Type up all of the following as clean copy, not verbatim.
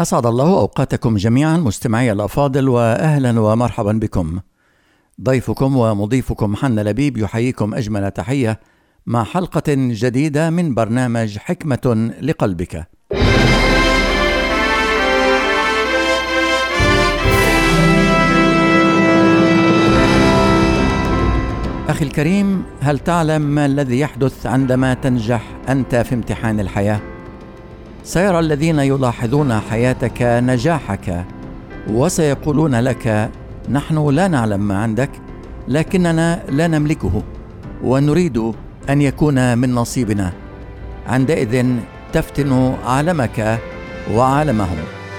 أسعد الله أوقاتكم جميعا مستمعي الأفاضل، وأهلا ومرحبا بكم. ضيفكم ومضيفكم حنا لبيب يحييكم أجمل تحية مع حلقة جديدة من برنامج حكمة لقلبك. أخي الكريم، هل تعلم ما الذي يحدث عندما تنجح أنت في امتحان الحياة؟ سيرى الذين يلاحظون حياتك نجاحك وسيقولون لك: نحن لا نعلم ما عندك، لكننا لا نملكه ونريد أن يكون من نصيبنا. عندئذ تفتن عالمك وعالمهم.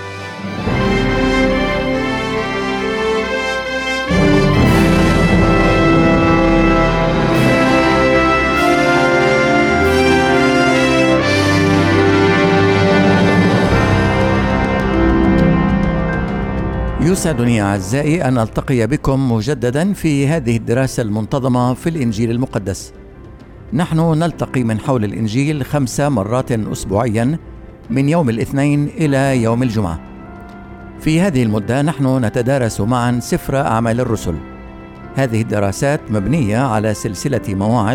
يسعدني أعزائي أن ألتقي بكم مجددا في هذه الدراسة المنتظمة في الإنجيل المقدس. نحن نلتقي من حول الإنجيل 5 مرات أسبوعيا من يوم الاثنين إلى يوم الجمعة. في هذه المدة نحن نتدارس معا سفر أعمال الرسل. هذه الدراسات مبنية على سلسلة مواعظ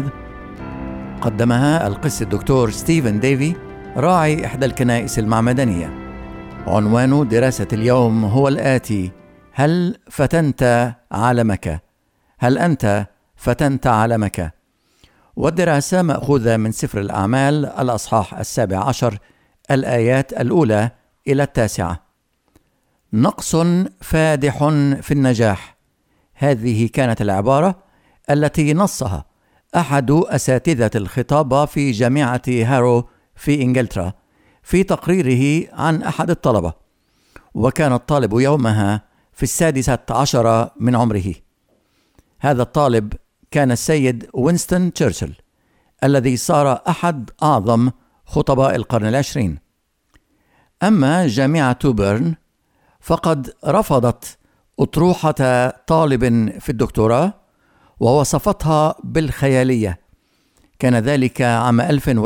قدمها القس الدكتور ستيفن ديفي، راعي إحدى الكنائس المعمدانية. عنوان دراسة اليوم هو الآتي: هل فتنت عالمك؟ هل أنت فتنت عالمك؟ والدراسة مأخوذة من سفر الأعمال الأصحاح 17 الآيات 1 إلى 9. نقص فادح في النجاح، هذه كانت العبارة التي نصها أحد أساتذة الخطابة في جامعة هارو في إنجلترا في تقريره عن أحد الطلبة، وكان الطالب يومها في 16 من عمره. هذا الطالب كان السيد وينستون تشرشل، الذي صار أحد أعظم خطباء القرن 20. أما جامعة بيرن فقد رفضت أطروحة طالب في الدكتوراه ووصفتها بالخيالية. كان ذلك عام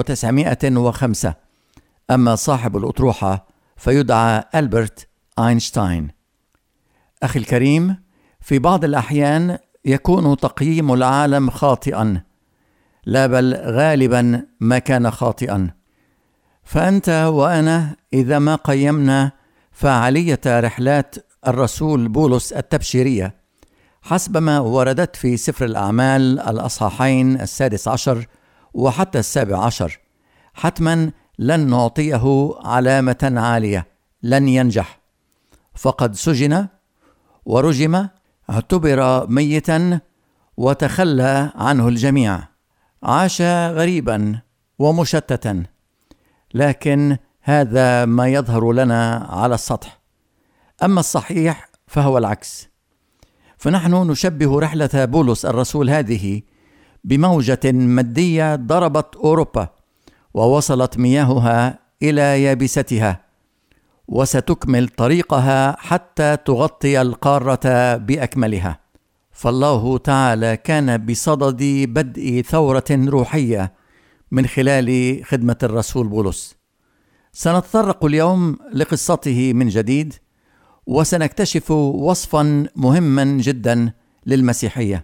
1905. أما صاحب الأطروحة فيدعى ألبرت أينشتاين. أخي الكريم، في بعض الأحيان يكون تقييم العالم خاطئا، لا بل غالبا ما كان خاطئا. فأنت وأنا إذا ما قيمنا فعالية رحلات الرسول بولس التبشيرية حسب ما وردت في سفر الأعمال الأصحاحين 16 وحتى 17، حتما لن نعطيه علامة عالية، لن ينجح. فقد سجن ورجم، اعتبر ميتا وتخلى عنه الجميع، عاش غريبا ومشتتا. لكن هذا ما يظهر لنا على السطح. أما الصحيح فهو العكس. فنحن نشبه رحلة بولس الرسول هذه بموجة مادية ضربت أوروبا ووصلت مياهها إلى يابستها، وستكمل طريقها حتى تغطي القارة بأكملها. فالله تعالى كان بصدد بدء ثورة روحية من خلال خدمة الرسول بولس. سنتطرق اليوم لقصته من جديد، وسنكتشف وصفا مهما جدا للمسيحية.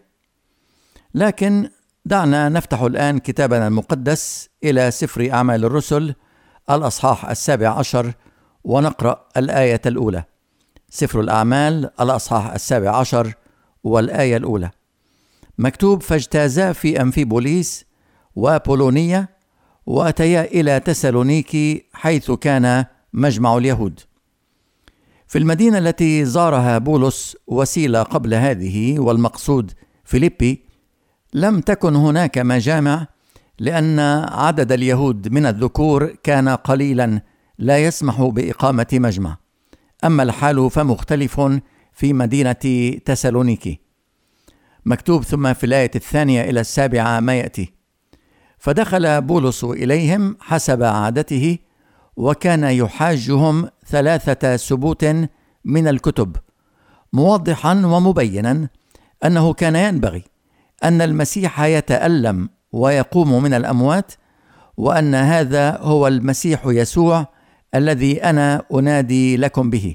لكن دعنا نفتح الآن كتابنا المقدس إلى سفر أعمال الرسل الأصحاح 17 ونقرأ الآية 1. سفر الأعمال الأصحاح 17 والآية 1 مكتوب: فاجتازا في أمفيبوليس وبولونية وأتيا إلى تسالونيكي حيث كان مجمع اليهود. في المدينة التي زارها بولس وسيلة قبل هذه، والمقصود فيليبي، لم تكن هناك مجامع، لأن عدد اليهود من الذكور كان قليلا لا يسمح بإقامة مجمع. أما الحال فمختلف في مدينة تسالونيكي. مكتوب: ثم في الآية 2 إلى 7 ما يأتي: فدخل بولس إليهم حسب عادته، وكان يحاجهم 3 سبوت من الكتب، موضحا ومبينا أنه كان ينبغي أن المسيح يتألم ويقوم من الأموات، وأن هذا هو المسيح يسوع الذي أنا أنادي لكم به.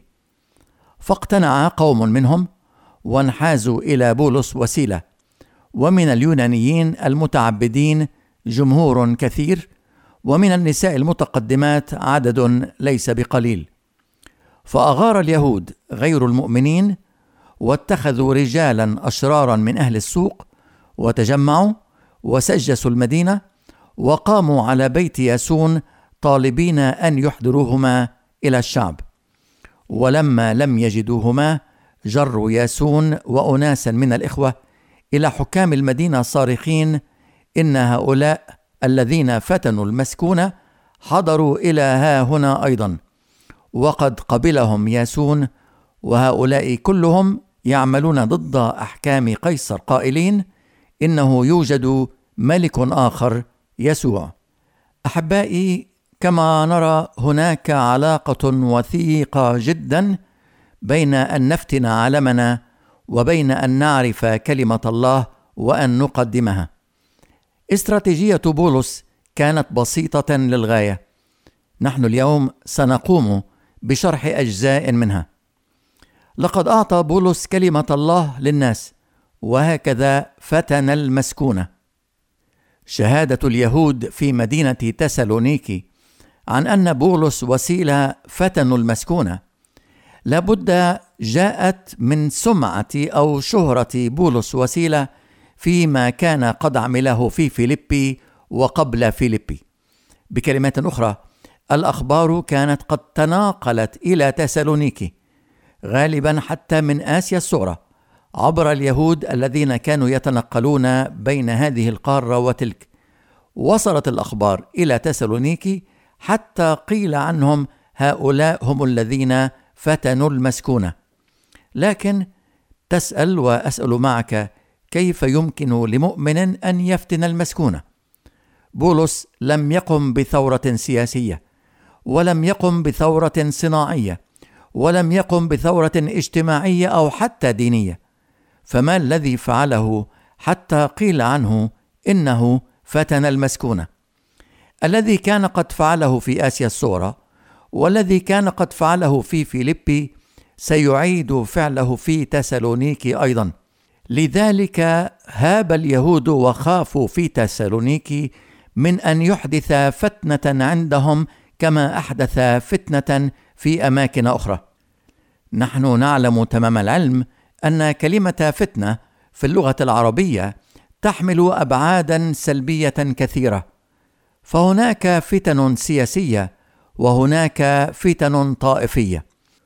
فاقتنع قوم منهم وانحازوا إلى بولس وسيلة، ومن اليونانيين المتعبدين جمهور كثير، ومن النساء المتقدمات عدد ليس بقليل. فأغار اليهود غير المؤمنين، واتخذوا رجالا أشرارا من أهل السوق، وتجمعوا وسجسوا المدينة، وقاموا على بيت ياسون طالبين أن يحضروهما إلى الشعب. ولما لم يجدوهما جروا ياسون وأناسا من الإخوة إلى حكام المدينة صارخين: إن هؤلاء الذين فتنوا المسكونة حضروا إلى ها هنا أيضا، وقد قبلهم ياسون، وهؤلاء كلهم يعملون ضد أحكام قيصر قائلين: إنه يوجد ملك آخر يسوع. أحبائي، كما نرى هناك علاقة وثيقة جدا بين أن نفتن عالمنا وبين أن نعرف كلمة الله وأن نقدمها. استراتيجية بولس كانت بسيطة للغاية. نحن اليوم سنقوم بشرح أجزاء منها. لقد أعطى بولس كلمة الله للناس، وهكذا فتن المسكونة. شهادة اليهود في مدينة تسالونيكي عن أن بولس وسيلة فتنوا المسكونة لابد جاءت من سمعة أو شهرة بولس وسيلة فيما كان قد عمله في فيليبي وقبل فيليبي. بكلمات أخرى، الأخبار كانت قد تناقلت إلى تسالونيكي، غالبا حتى من آسيا الصغرى، عبر اليهود الذين كانوا يتنقلون بين هذه القارة وتلك. وصلت الأخبار إلى تسالونيكي حتى قيل عنهم: هؤلاء هم الذين فتنوا المسكونة. لكن تسأل وأسأل معك: كيف يمكن لمؤمن أن يفتن المسكونة؟ بولس لم يقم بثورة سياسية، ولم يقم بثورة صناعية، ولم يقم بثورة اجتماعية أو حتى دينية. فما الذي فعله حتى قيل عنه إنه فتن المسكونة؟ الذي كان قد فعله في آسيا الصغرى والذي كان قد فعله في فيليبي سيعيد فعله في تسالونيكي أيضا. لذلك هاب اليهود وخافوا في تسالونيكي من أن يحدث فتنة عندهم كما أحدث فتنة في أماكن أخرى. نحن نعلم تمام العلم أن كلمة فتنة في اللغة العربية تحمل أبعادا سلبية كثيرة، فهناك فتن سياسية وهناك فتن طائفية.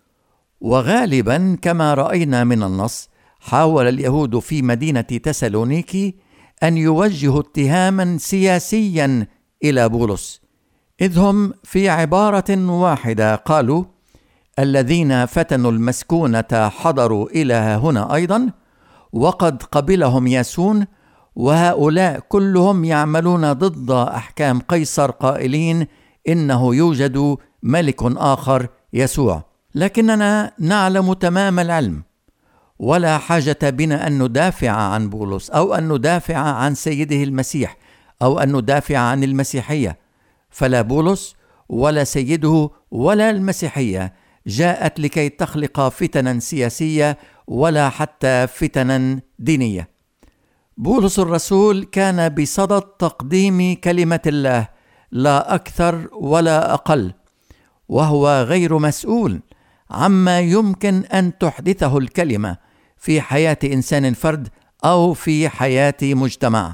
وغالبا كما رأينا من النص، حاول اليهود في مدينة تسالونيكي أن يوجهوا اتهاما سياسيا إلى بولس، إذ هم في عبارة واحدة قالوا: الذين فتنوا المسكونة حضروا إلى هنا أيضا، وقد قبلهم ياسون، وهؤلاء كلهم يعملون ضد أحكام قيصر قائلين: إنه يوجد ملك آخر يسوع. لكننا نعلم تمام العلم، ولا حاجة بنا أن ندافع عن بولس أو أن ندافع عن سيده المسيح أو أن ندافع عن المسيحية، فلا بولس ولا سيده ولا المسيحية جاءت لكي تخلق فتنا سياسية ولا حتى فتنا دينية. بولس الرسول كان بصدد تقديم كلمة الله، لا أكثر ولا أقل، وهو غير مسؤول عما يمكن أن تحدثه الكلمة في حياة إنسان فرد أو في حياة مجتمع.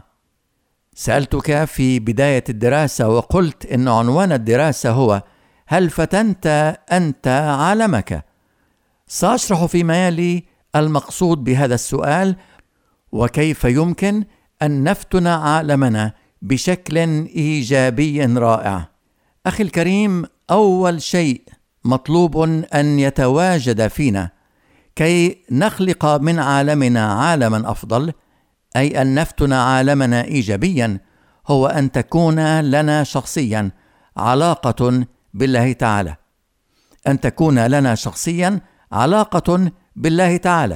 سألتك في بداية الدراسة وقلت إن عنوان الدراسة هو: هل فتنت أنت عالمك؟ سأشرح فيما يلي المقصود بهذا السؤال، وكيف يمكن أن نفتن عالمنا بشكل إيجابي رائع. أخي الكريم، أول شيء مطلوب أن يتواجد فينا كي نخلق من عالمنا عالما أفضل، أي أن نفتن عالمنا إيجابيا، هو أن تكون لنا شخصيا علاقة بالله تعالى. أن تكون لنا شخصيا علاقة بالله تعالى.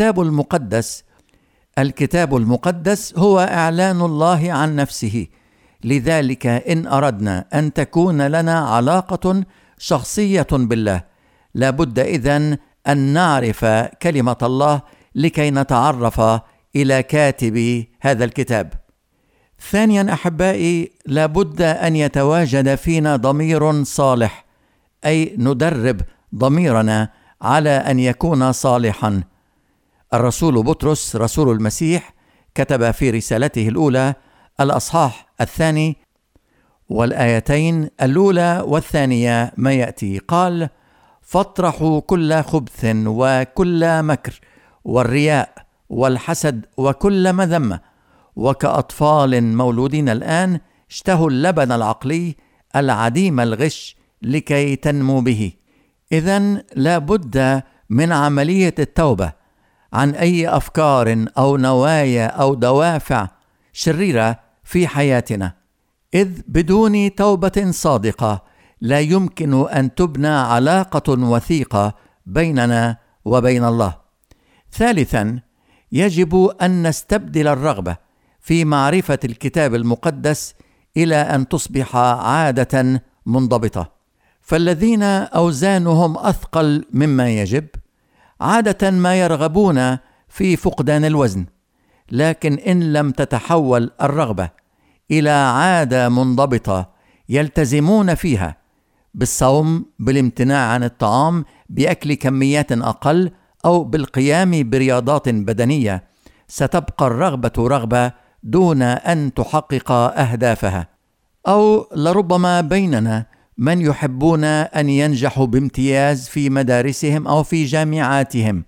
الكتاب المقدس هو إعلان الله عن نفسه، لذلك إن أردنا أن تكون لنا علاقة شخصية بالله، لابد إذن أن نعرف كلمة الله لكي نتعرف إلى كاتب هذا الكتاب. ثانيا أحبائي، لابد أن يتواجد فينا ضمير صالح، أي ندرب ضميرنا على أن يكون صالحا. الرسول بطرس رسول المسيح كتب في رسالته الأولى الأصحاح 2 والآيتين الأولى والثانية ما يأتي، قال: فاطرحوا كل خبث وكل مكر والرياء والحسد وكل مذمة، وكأطفال مولودين الآن اشتهوا اللبن العقلي العديم الغش لكي تنمو به. إذن لا بد من عملية التوبة عن أي أفكار أو نوايا أو دوافع شريرة في حياتنا، إذ بدون توبة صادقة لا يمكن أن تبنى علاقة وثيقة بيننا وبين الله. ثالثا، يجب أن نستبدل الرغبة في معرفة الكتاب المقدس إلى أن تصبح عادة منضبطة. فالذين أوزانهم أثقل مما يجب عادة ما يرغبون في فقدان الوزن، لكن إن لم تتحول الرغبة إلى عادة منضبطة يلتزمون فيها بالصوم، بالامتناع عن الطعام، بأكل كميات أقل، أو بالقيام برياضات بدنية، ستبقى الرغبة رغبة دون أن تحقق أهدافها. أو لربما بيننا من يحبون أن ينجحوا بامتياز في مدارسهم أو في جامعاتهم.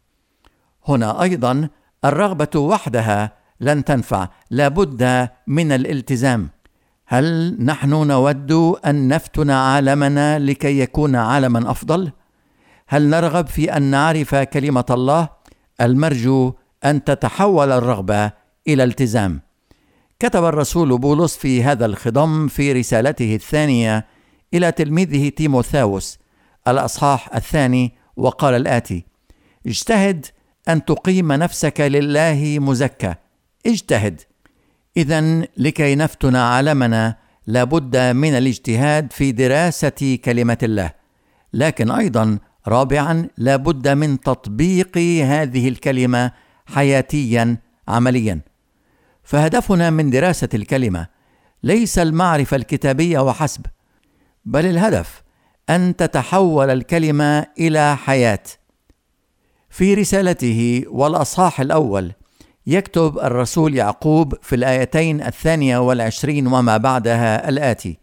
هنا أيضا الرغبة وحدها لن تنفع، لابد من الالتزام. هل نحن نود أن نفتن عالمنا لكي يكون عالما أفضل؟ هل نرغب في أن نعرف كلمة الله؟ المرجو أن تتحول الرغبة إلى التزام. كتب الرسول بولس في هذا الخضم في رسالته الثانية إلى تلميذه تيموثاوس الأصحاح 2 وقال الآتي: اجتهد أن تقيم نفسك لله مزكى. اجتهد. إذن لكي نفتن عالمنا لابد من الاجتهاد في دراسة كلمة الله، لكن أيضا رابعا لابد من تطبيق هذه الكلمة حياتيا عمليا. فهدفنا من دراسة الكلمة ليس المعرفة الكتابية وحسب، بل الهدف أن تتحول الكلمة إلى حياة. في رسالته والأصحاح الأول يكتب الرسول يعقوب في الآيتين 22 وما بعدها الآتي: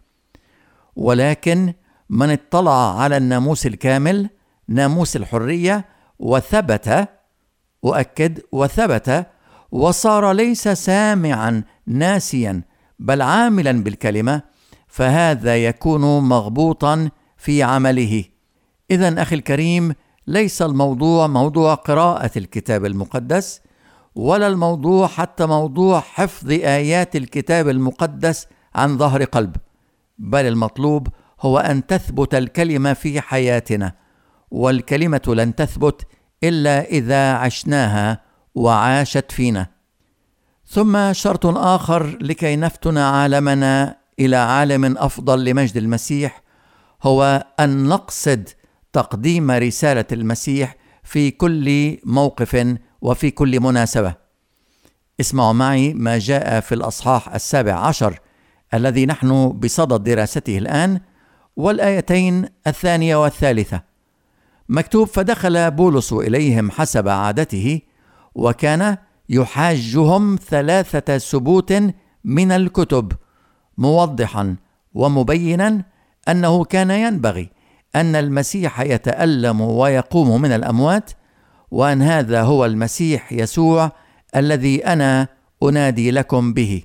ولكن من اطلع على الناموس الكامل، ناموس الحرية، وثبت، أؤكد وثبت، وصار ليس سامعا ناسيا بل عاملا بالكلمة، فهذا يكون مغبوطا في عمله. إذن أخي الكريم، ليس الموضوع موضوع قراءة الكتاب المقدس، ولا الموضوع حتى موضوع حفظ آيات الكتاب المقدس عن ظهر قلب، بل المطلوب هو أن تثبت الكلمة في حياتنا، والكلمة لن تثبت إلا إذا عشناها وعاشت فينا. ثم شرط آخر لكي نفتن عالمنا إلى عالم أفضل لمجد المسيح هو أن نقصد تقديم رسالة المسيح في كل موقف وفي كل مناسبة. اسمعوا معي ما جاء في الأصحاح 17 الذي نحن بصدد دراسته الآن، والآيتين 2 و3. مكتوب: فدخل بولس إليهم حسب عادته، وكان يحاجهم 3 سبوت من الكتب، موضحا ومبينا أنه كان ينبغي أن المسيح يتألم ويقوم من الأموات، وأن هذا هو المسيح يسوع الذي أنا أنادي لكم به.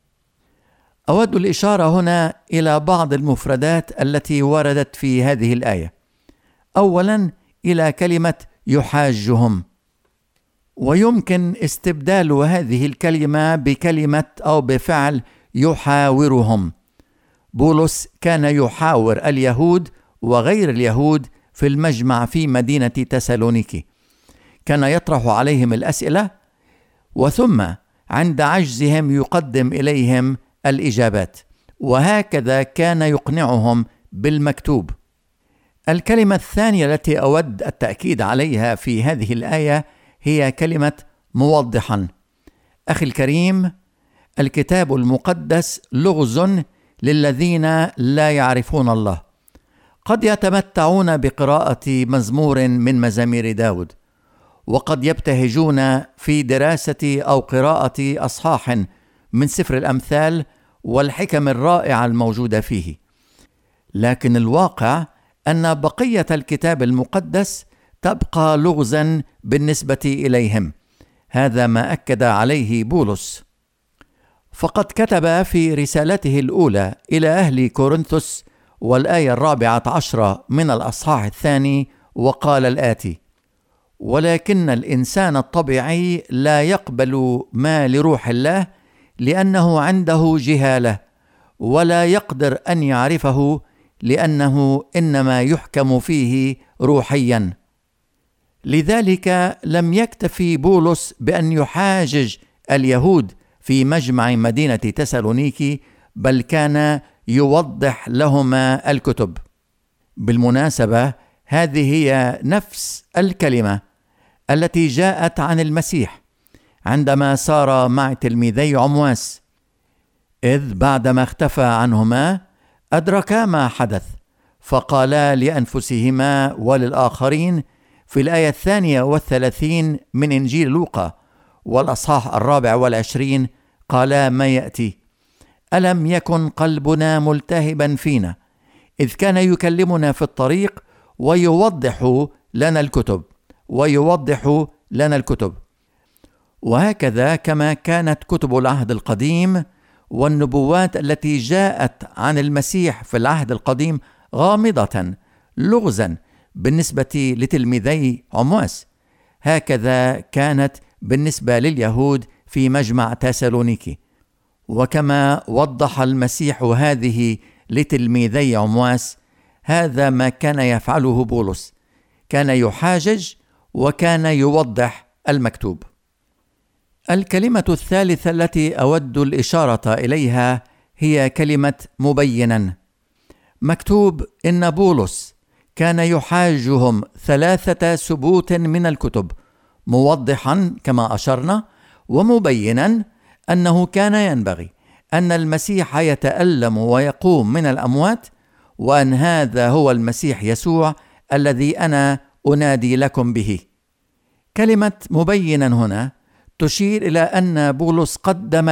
أود الإشارة هنا إلى بعض المفردات التي وردت في هذه الآية. أولا إلى كلمة يحاجهم، ويمكن استبدال هذه الكلمة بكلمة أو بفعل يحاورهم. بولس كان يحاور اليهود وغير اليهود في المجمع في مدينة تسالونيكي، كان يطرح عليهم الأسئلة، وثم عند عجزهم يقدم إليهم الإجابات، وهكذا كان يقنعهم بالمكتوب. الكلمة الثانية التي أود التأكيد عليها في هذه الآية هي كلمة موضحا. أخي الكريم، الكتاب المقدس لغز للذين لا يعرفون الله. قد يتمتعون بقراءة مزمور من مزامير داود، وقد يبتهجون في دراسة أو قراءة أصحاح من سفر الأمثال والحكم الرائعة الموجودة فيه، لكن الواقع أن بقية الكتاب المقدس تبقى لغزا بالنسبة إليهم. هذا ما أكد عليه بولس، فقد كتب في رسالته الأولى إلى أهل كورنثوس والآية 14 من الأصحاح الثاني، وقال الآتي: ولكن الإنسان الطبيعي لا يقبل ما لروح الله لأنه عنده جهالة، ولا يقدر أن يعرفه لأنه إنما يحكم فيه روحيا. لذلك لم يكتفي بولس بأن يحاجج اليهود في مجمع مدينة تسالونيكي، بل كان يوضح لهما الكتب. بالمناسبة، هذه هي نفس الكلمة التي جاءت عن المسيح عندما سار مع تلميذي عمواس، إذ بعدما اختفى عنهما أدركا ما حدث، فقالا لأنفسهما وللآخرين في الآية 32 من إنجيل لوقا والأصحاح 24، قالا ما يأتي: ألم يكن قلبنا ملتهبا فينا إذ كان يكلمنا في الطريق ويوضح لنا الكتب. وهكذا كما كانت كتب العهد القديم والنبوات التي جاءت عن المسيح في العهد القديم غامضة لغزا بالنسبة لتلميذي عمواس، هكذا كانت بالنسبة لليهود في مجمع تسالونيكي. وكما وضح المسيح هذه لتلميذي عمواس، هذا ما كان يفعله بولس، كان يحاجج وكان يوضح المكتوب. الكلمة الثالثة التي أود الإشارة إليها هي كلمة مبينا. مكتوب إن بولس كان يحاجهم 3 سبوت من الكتب، موضحا كما أشرنا، ومبينا أنه كان ينبغي أن المسيح يتألم ويقوم من الأموات، وأن هذا هو المسيح يسوع الذي أنا أنادي لكم به. كلمة مبينا هنا تشير إلى أن بولس قدم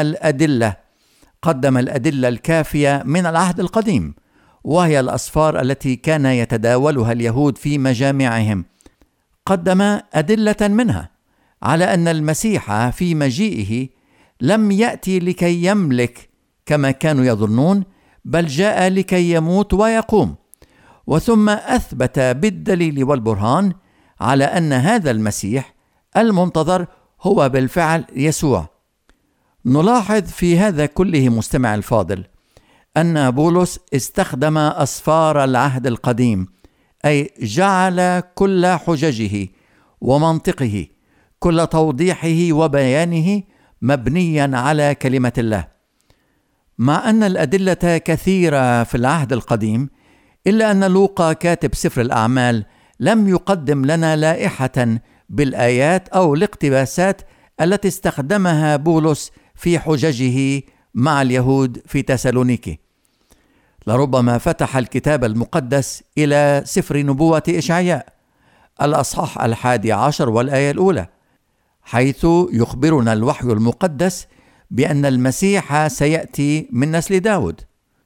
الأدلة الكافية من العهد القديم، وهي الأسفار التي كان يتداولها اليهود في مجامعهم. قدم أدلة منها على أن المسيح في مجيئه لم يأتي لكي يملك كما كانوا يظنون، بل جاء لكي يموت ويقوم. وثم أثبت بالدليل والبرهان على أن هذا المسيح المنتظر هو بالفعل يسوع. نلاحظ في هذا كله مستمع الفاضل أن بولس استخدم أسفار العهد القديم، أي جعل كل حججه ومنطقه، كل توضيحه وبيانه مبنيا على كلمة الله. مع أن الأدلة كثيرة في العهد القديم، إلا أن لوقا كاتب سفر الأعمال لم يقدم لنا لائحة بالآيات أو الاقتباسات التي استخدمها بولس في حججه مع اليهود في تسالونيكي. لربما فتح الكتاب المقدس إلى سفر نبوة إشعياء الأصحاح 11 والآية الأولى، حيث يخبرنا الوحي المقدس بأن المسيح سيأتي من نسل داود.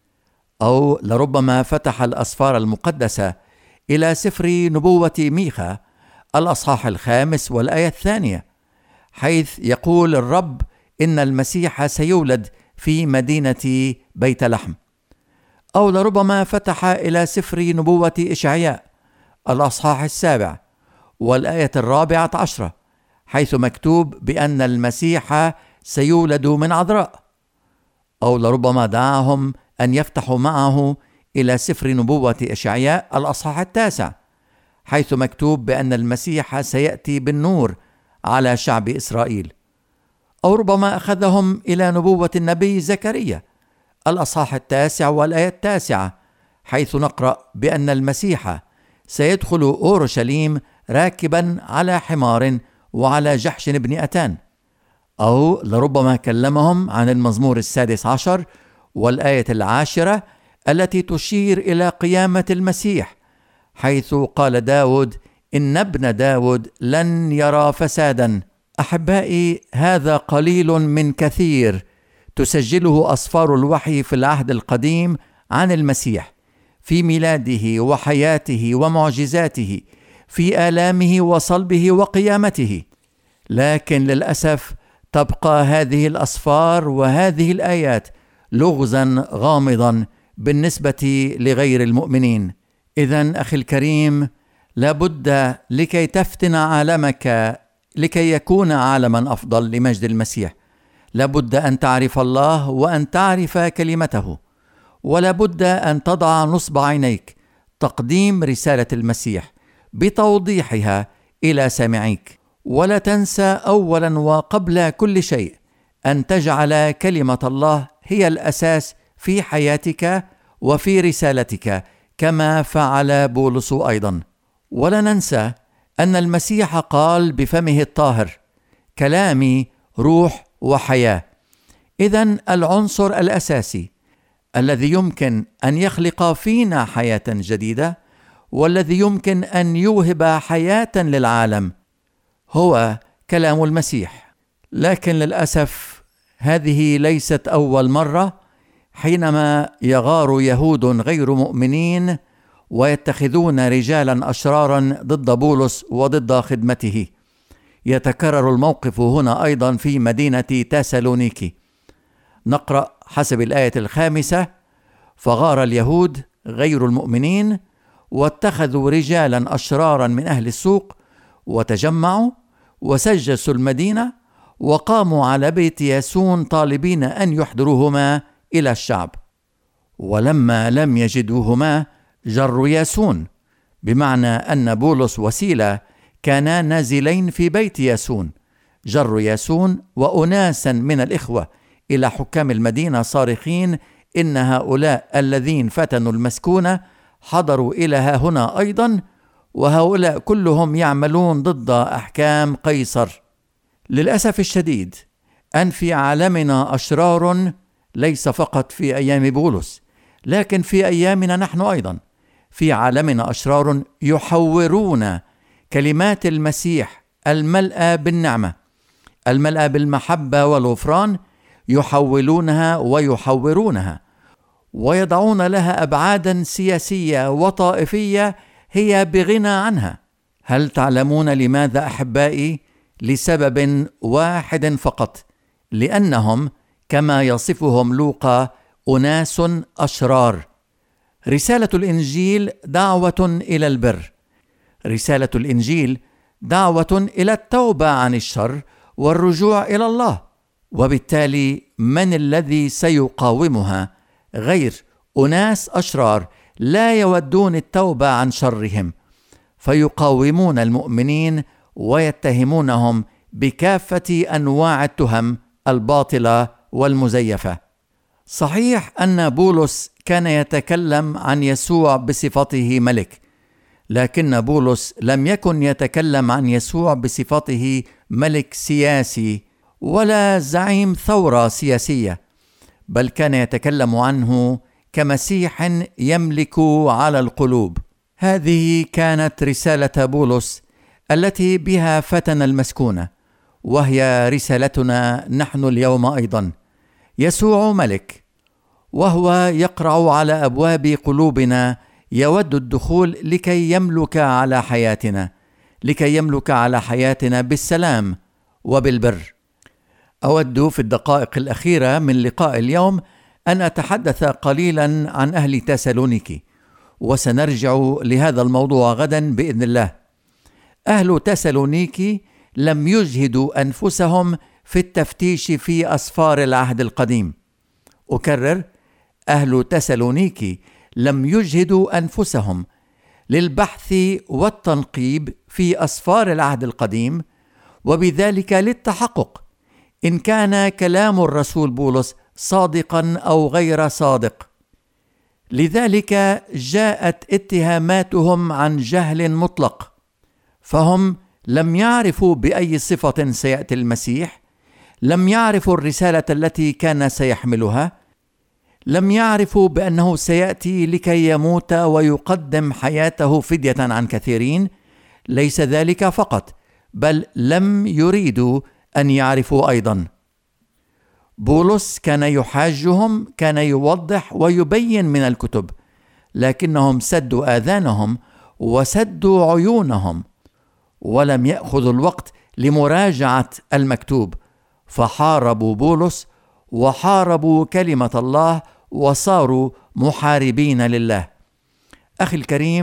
أو لربما فتح الأسفار المقدسة إلى سفر نبوة ميخا الأصحاح 5 والآية 2، حيث يقول الرب إن المسيح سيولد في مدينة بيت لحم. أو لربما فتح إلى سفر نبوة إشعياء الأصحاح 7 والآية 14، حيث مكتوب بأن المسيح سيولد من عذراء. أو لربما دعاهم أن يفتحوا معه إلى سفر نبوة إشعياء الأصحاح 9، حيث مكتوب بأن المسيح سيأتي بالنور على شعب إسرائيل. أو ربما أخذهم إلى نبوة النبي زكريا الأصحاح 9 والآية 9، حيث نقرأ بأن المسيح سيدخل أورشليم راكبا على حمار وعلى جحش بن أتان. أو لربما كلمهم عن المزمور 16 والآية 10 التي تشير إلى قيامة المسيح، حيث قال داود: إن ابن داود لن يرى فسادا. أحبائي، هذا قليل من كثير تسجله أسفار الوحي في العهد القديم عن المسيح، في ميلاده وحياته ومعجزاته، في آلامه وصلبه وقيامته. لكن للأسف تبقى هذه الأسفار وهذه الآيات لغزا غامضا بالنسبة لغير المؤمنين. إذن أخي الكريم، لابد لكي تفتن عالمك لكي يكون عالما أفضل لمجد المسيح، لابد أن تعرف الله وأن تعرف كلمته، ولابد أن تضع نصب عينيك تقديم رسالة المسيح بتوضيحها إلى سامعيك. ولا تنسى أولا وقبل كل شيء أن تجعل كلمة الله هي الأساس في حياتك وفي رسالتك، كما فعل بولس أيضا. ولا ننسى أن المسيح قال بفمه الطاهر: كلامي روح وحياة. إذن العنصر الأساسي الذي يمكن أن يخلق فينا حياة جديدة والذي يمكن أن يوهب حياة للعالم هو كلام المسيح. لكن للأسف هذه ليست أول مرة حينما يغار يهود غير مؤمنين ويتخذون رجالا أشرارا ضد بولس وضد خدمته. يتكرر الموقف هنا أيضا في مدينة تسالونيكي. نقرأ حسب الآية 5: فغار اليهود غير المؤمنين واتخذوا رجالا أشرارا من أهل السوق وتجمعوا وسجسوا المدينة وقاموا على بيت ياسون طالبين أن يحضروهما إلى الشعب. ولما لم يجدوهما جروا ياسون، بمعنى أن بولس وسيلة كانا نازلين في بيت ياسون. جروا ياسون وأناسا من الإخوة إلى حكام المدينة صارخين: إن هؤلاء الذين فتنوا المسكونة حضروا إلى هنا أيضا، وهؤلاء كلهم يعملون ضد أحكام قيصر. للأسف الشديد أن في عالمنا أشرار، ليس فقط في أيام بولس لكن في أيامنا نحن أيضا. في عالمنا أشرار يحورون كلمات المسيح الملأى بالنعمة، الملأى بالمحبة والغفران، يحولونها ويحورونها ويضعون لها أبعادا سياسية وطائفية هي بغنى عنها. هل تعلمون لماذا أحبائي؟ لسبب واحد فقط: لأنهم كما يصفهم لوقا أناس أشرار. رسالة الإنجيل دعوة إلى البر، رسالة الإنجيل دعوة إلى التوبة عن الشر والرجوع إلى الله، وبالتالي من الذي سيقاومها غير أناس أشرار لا يودون التوبة عن شرهم، فيقاومون المؤمنين ويتهمونهم بكافة أنواع التهم الباطلة والمزيفة. صحيح أن بولس كان يتكلم عن يسوع بصفته ملك، لكن بولس لم يكن يتكلم عن يسوع بصفته ملك سياسي ولا زعيم ثورة سياسية، بل كان يتكلم عنه كمسيح يملك على القلوب. هذه كانت رسالة بولس التي بها فتن المسكونة، وهي رسالتنا نحن اليوم أيضا. يسوع ملك، وهو يقرع على أبواب قلوبنا، يود الدخول لكي يملك على حياتنا، لكي يملك على حياتنا بالسلام وبالبر. أود في الدقائق الأخيرة من لقاء اليوم أن أتحدث قليلا عن أهل تسالونيكي، وسنرجع لهذا الموضوع غدا بإذن الله. أهل تسالونيكي لم يجهدوا أنفسهم في التفتيش في أسفار العهد القديم. أكرر: أهل تسالونيكي لم يجهدوا أنفسهم للبحث والتنقيب في أسفار العهد القديم، وبذلك للتحقق إن كان كلام الرسول بولس صادقا أو غير صادق. لذلك جاءت اتهاماتهم عن جهل مطلق، فهم لم يعرفوا بأي صفة سيأتي المسيح، لم يعرفوا الرسالة التي كان سيحملها، لم يعرفوا بأنه سيأتي لكي يموت ويقدم حياته فدية عن كثيرين. ليس ذلك فقط، بل لم يريدوا أن يعرفوا أيضا. بولس كان يحاجهم، كان يوضح ويبين من الكتب، لكنهم سدوا آذانهم وسدوا عيونهم، ولم يأخذوا الوقت لمراجعة المكتوب، فحاربوا بولس وحاربوا كلمة الله وصاروا محاربين لله. أخي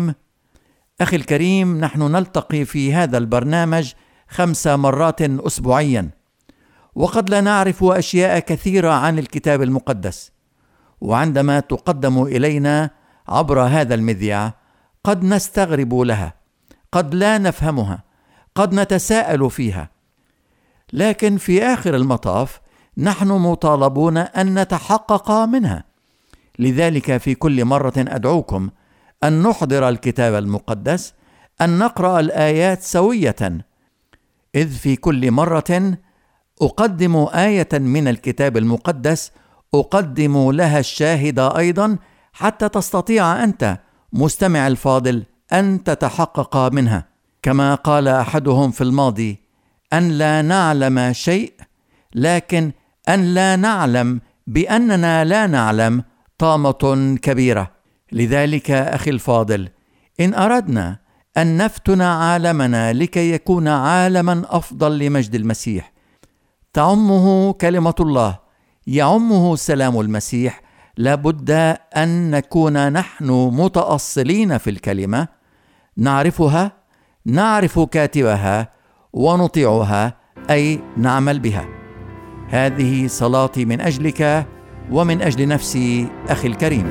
الكريم، نحن نلتقي في هذا البرنامج 5 مرات أسبوعيا، وقد لا نعرف أشياء كثيرة عن الكتاب المقدس، وعندما تقدم إلينا عبر هذا المذياع قد نستغرب لها، قد لا نفهمها، قد نتساءل فيها، لكن في آخر المطاف نحن مطالبون أن نتحقق منها. لذلك في كل مرة أدعوكم أن نحضر الكتاب المقدس، أن نقرأ الآيات سوية، إذ في كل مرة أقدم آية من الكتاب المقدس أقدم لها الشاهد أيضا، حتى تستطيع أنت مستمع الفاضل أن تتحقق منها. كما قال أحدهم في الماضي: أن لا نعلم شيء، لكن أن لا نعلم بأننا لا نعلم طامة كبيرة. لذلك أخي الفاضل، إن أردنا أن نفتن عالمنا لكي يكون عالما أفضل لمجد المسيح، تعمه كلمة الله، يعمه سلام المسيح، لابد أن نكون نحن متأصلين في الكلمة، نعرفها، نعرف كاتبها، ونطيعها، أي نعمل بها. هذه صلاتي من أجلك ومن أجل نفسي أخي الكريم.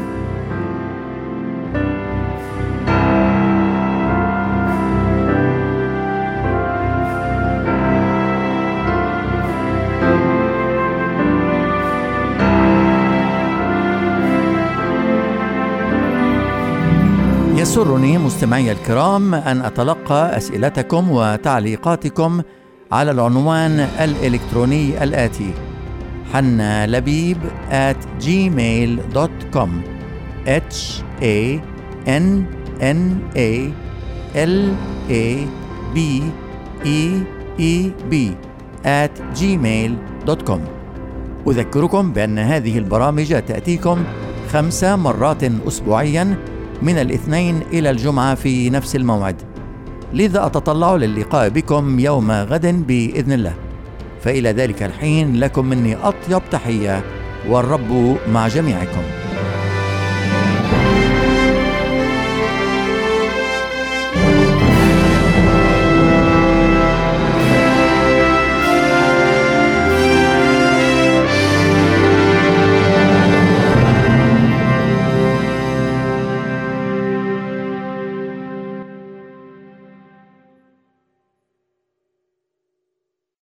يسرني مستمعي الكرام أن أتلقى أسئلتكم وتعليقاتكم على العنوان الإلكتروني الآتي: hannalabib@gmail.com hannalabeb@gmail.com. أذكركم بأن هذه البرامج تأتيكم 5 مرات أسبوعيا من الاثنين إلى الجمعة في نفس الموعد، لذا أتطلع للقاء بكم يوم غد بإذن الله. فإلى ذلك الحين لكم مني أطيب تحية، والرب مع جميعكم.